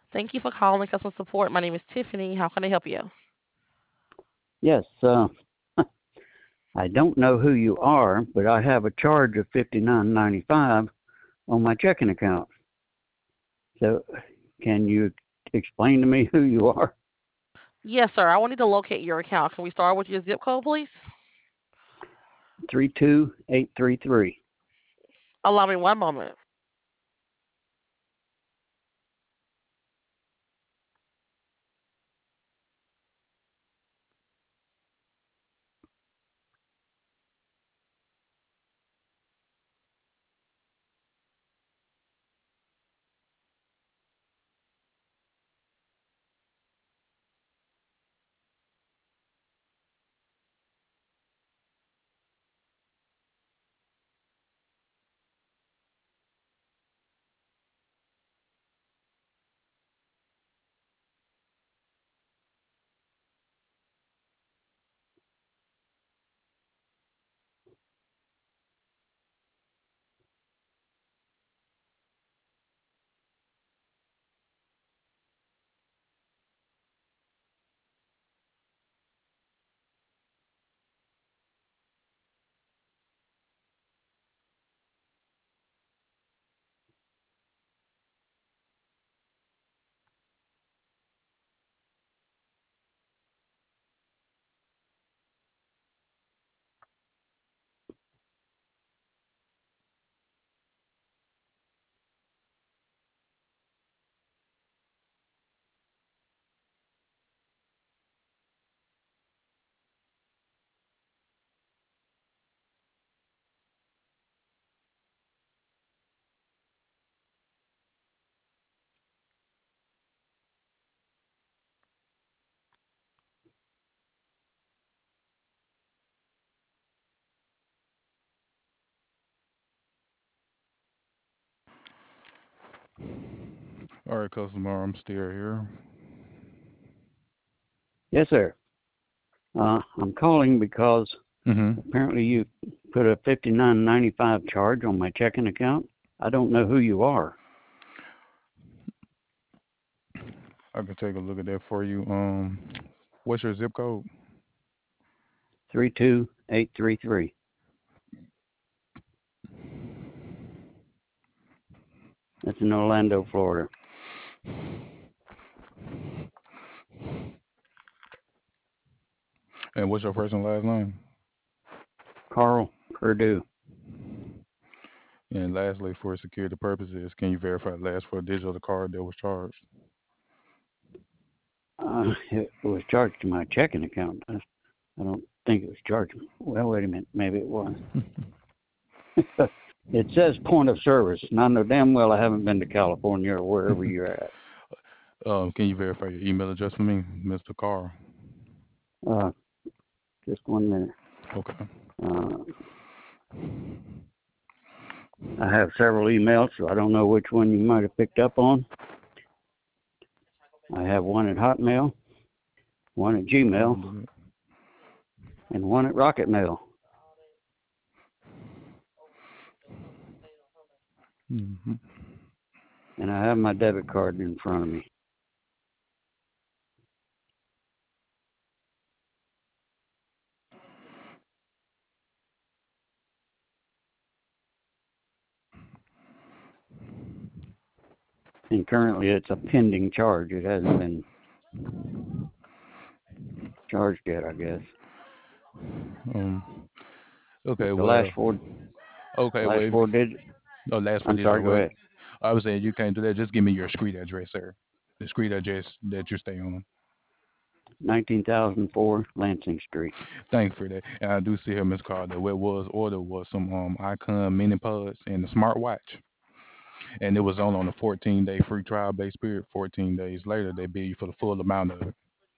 Thank you for calling customer support. My name is Tiffany. How can I help you? Yes, I don't know who you are, but I have a charge of $59.95 on my checking account. So, can you explain to me who you are? Yes, sir. I will need to locate your account. Can we start with your zip code, please? 32833. Allow me one moment. All right, customer, I'm still here. Yes, sir. I'm calling because Mm-hmm. apparently you put a $59.95 charge on my checking account. I don't know who you are. I can take a look at that for you. What's your zip code? 32833. That's in Orlando, Florida. And what's your first and last name? Carl Purdue. And lastly, for security purposes, can you verify the last four digits of the card that was charged? It was charged to my checking account. I don't think it was charged. Well, wait a minute. Maybe it was. It says point of service, and I know damn well I haven't been to California or wherever you're at. Can you verify your email address for me, Mr. Carr? Uh, just 1 minute. Okay. Uh, I have several emails, so I don't know which one you might have picked up on. I have one at Hotmail, one at Gmail, and one at Rocket Mail. Mm-hmm. And I have my debit card in front of me. And currently it's a pending charge. It hasn't been charged yet, I guess. Um, okay, But the well, okay, well, last four digits. no, last for I'm this, sorry, go well, ahead. I was saying you can't do that. Just give me your street address, sir. The street address that you stay on. 19,004 Lansing Street. Thanks for that. And I do see here, Miss Carter, that what was ordered was some Icon mini pods and a smartwatch. And it was only on a 14-day free trial based period. 14 days later, they bill you for the full amount of it,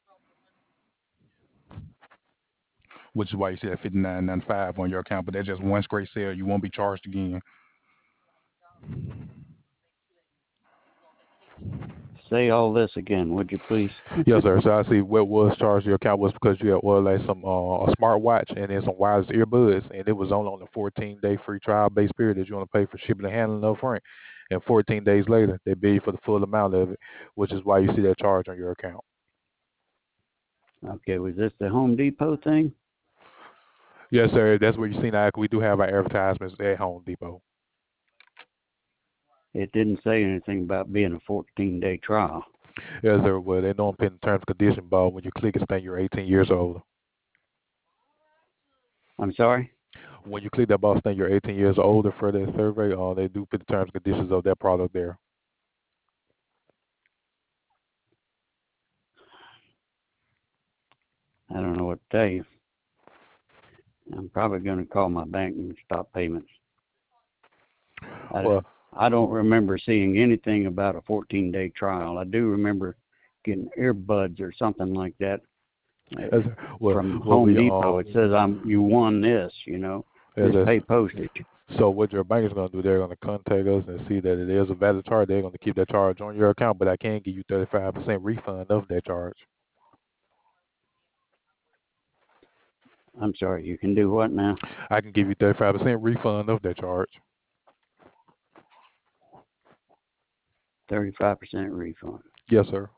which is why you see that 59.95 on your account. But that's just one straight sale. You won't be charged again. Say all this again, would you please? Yes, sir. So I see what was charged to your account was because you had ordered like some a smartwatch and then some wireless earbuds, and it was only on the 14-day free trial based period that you want to pay for shipping and handling up front. and 14 days later they bill you for the full amount of it, which is why you see that charge on your account. Okay, was this the Home Depot thing? Yes, sir. That's where you see now. We do have our advertisements at Home Depot. It didn't say anything about being a 14-day trial. Yes, sir. Well, they don't put in terms and condition, but when you click it, saying you're 18 years old. I'm sorry? When you click that box, saying you're 18 years older for that survey, they do put the terms and conditions of that product there. I don't know what to tell you. I'm probably going to call my bank and stop payments. Well, I don't remember seeing anything about a 14-day trial. I do remember getting earbuds or something like that from Home Depot. It says you won this, just pay postage. So what your bank is going to do, they're going to contact us and see that it is a valid charge. They're going to keep that charge on your account, but I can give you 35% refund of that charge. I'm sorry, you can do what now? I can give you 35% refund of that charge. 35% refund. Yes, sir.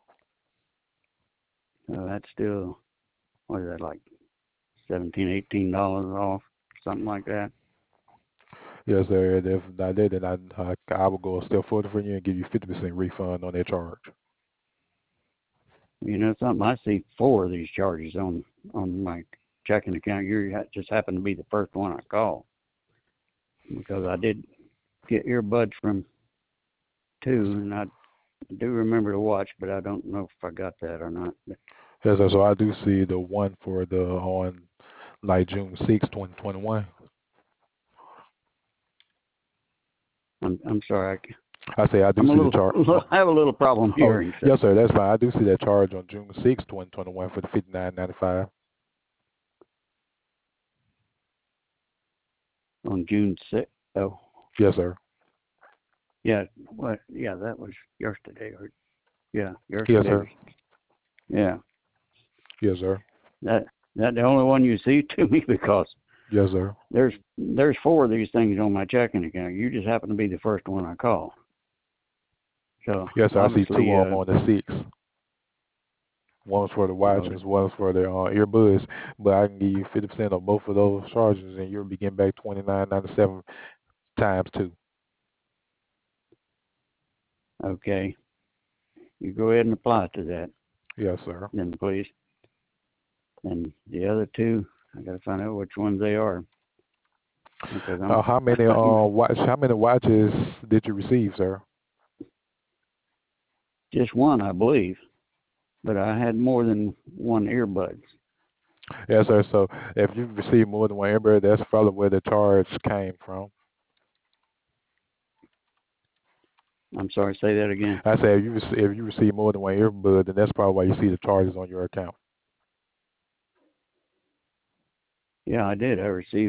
That's still, what is that, like $17, $18 off, something like that? Yes, sir. And if not that, then I will go a step further for you and give you 50% refund on that charge. You know something? I see 4 of these charges on my checking account. You just happen to be the first one I call, because I did get earbuds from 2, and I do remember to watch, but I don't know if I got that or not. Yes, sir. So I do see the one for on like June 6, 2021. I'm sorry. I say I do see the charge. I have a little problem hearing. Yes, sir. That's fine. I do see that charge on June 6, 2021 for the $59.95. On June 6th? Oh. Yes, sir. Yeah. Well, yeah, that was yesterday. Yesterday. Yes, sir. Yeah. Yes, sir. That the only one you see to me, because yes, sir. There's 4 of these things on my checking account. You just happen to be the first one I call. So yes, sir. I see 2 of them on the 6th. One's for the watches, one's for the earbuds. But I can give you 50% of both of those charges, and you'll be getting back $29.97 times 2. Okay. You go ahead and apply to that. Yes, sir. Then please. And the other 2, I got to find out which ones they are. How many watches did you receive, sir? Just 1, I believe, but I had more than 1 earbuds. Yes, sir. So if you received more than 1 earbud, that's probably where the charge came from. I'm sorry, say that again. I said if you receive more than 1 earbud, then that's probably why you see the charges on your account. Yeah, I did. I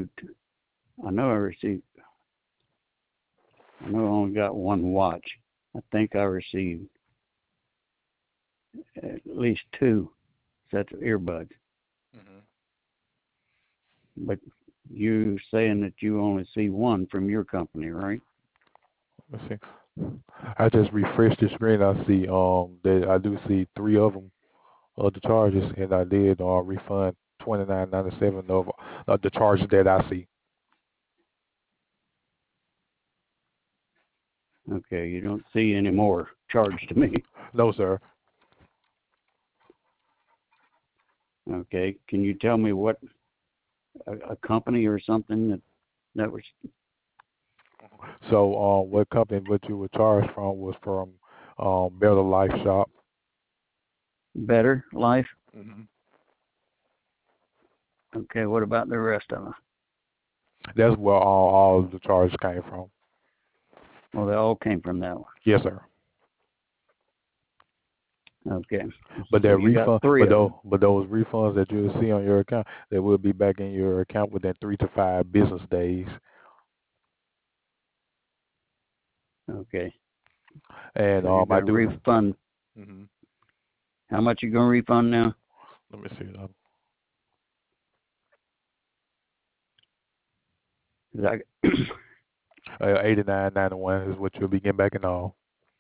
know I only got 1 watch. I think I received at least 2 sets of earbuds. Mm-hmm. But you saying that you only see 1 from your company, right? Let's see. I just refreshed the screen. I see that I do see 3 of them of the charges, and I did refund $29.97 of the charges that I see. Okay, you don't see any more charged to me. No, sir. Okay, can you tell me what a company or something that was? So, what company what you were charged from was from Better Life Shop. Better Life? Mm-hmm. Okay, what about the rest of them? That's where all of the charges came from. Well, they all came from that one. Yes, sir. Okay. But that refund, but those refunds that you'll see on your account, they will be back in your account within 3 to 5 business days. Okay. And so I do refund. Mm-hmm. How much you gonna refund now? Let me see. $89.91 is what you'll be getting back in all.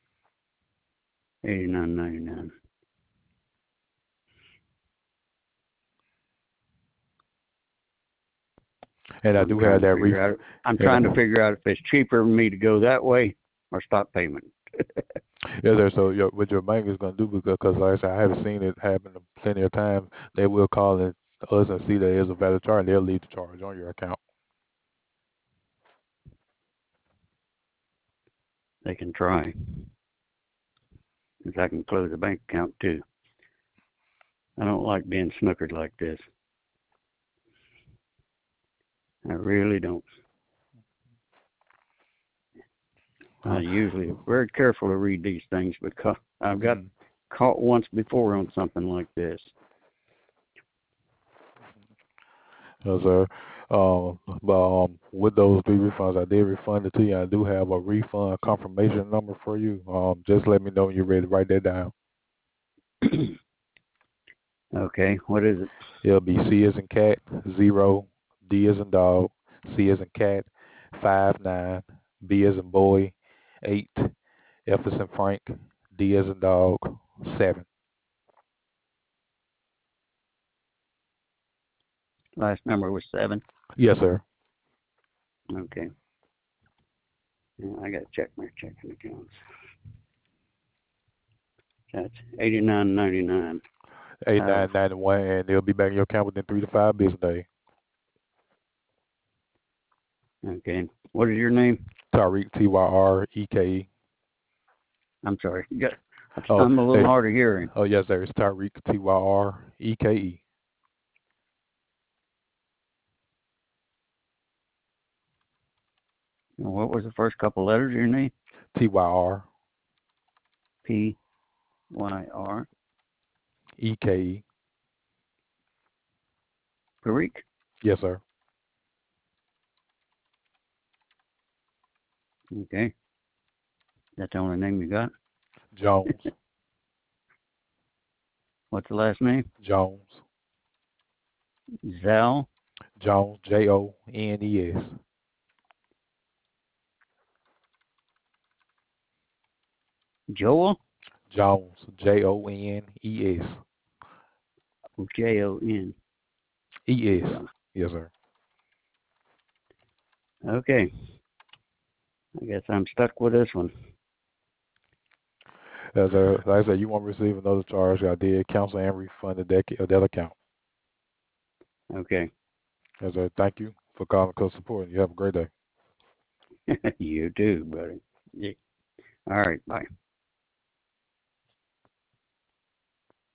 $89.99. And I do have that refund. I'm trying to figure out if it's cheaper for me to go that way or stop payment. Yes, sir. So what your bank is going to do, because like I said, I haven't seen it happen plenty of times, they will call us and see that there's a valid charge, and they'll leave the charge on your account. They can try. Because I can close a bank account too. I don't like being snookered like this. I really don't. I usually very careful to read these things because I've got caught once before on something like this. Yes, sir. But with those 3 refunds, I did refund it to you. I do have a refund confirmation number for you. Just let me know when you're ready to write that down. Okay, what is it? It'll be C as in cat 0, D as in dog, C as in cat 59, B as in boy 8, F as in Frank, D as in dog 7. Last number was 7. Yes, sir. Okay. Yeah, I got to check my checking accounts. That's $89.99. $89.91, and it'll be back in your account within 3 to 5 business days. Okay. What is your name? Tariq, Tyreke. I'm sorry. I'm a little hard of hearing. Oh, yes, sir. It's Tariq, Tyreke. What was the first couple letters of your name? Tyr. Pyr. Eke. Tariq? Yes, sir. Okay. That's the only name you got? Jones. What's the last name? Jones. Zal? Jones, Jones. Joel? Jones, Jones. Jon. Es. Yes, sir. Okay. I guess I'm stuck with this one. As like I said, you won't receive another charge. I did cancel and refunded that account. Okay. As thank you for calling Coast Support. You have a great day. You too, buddy. Yeah. All right. Bye.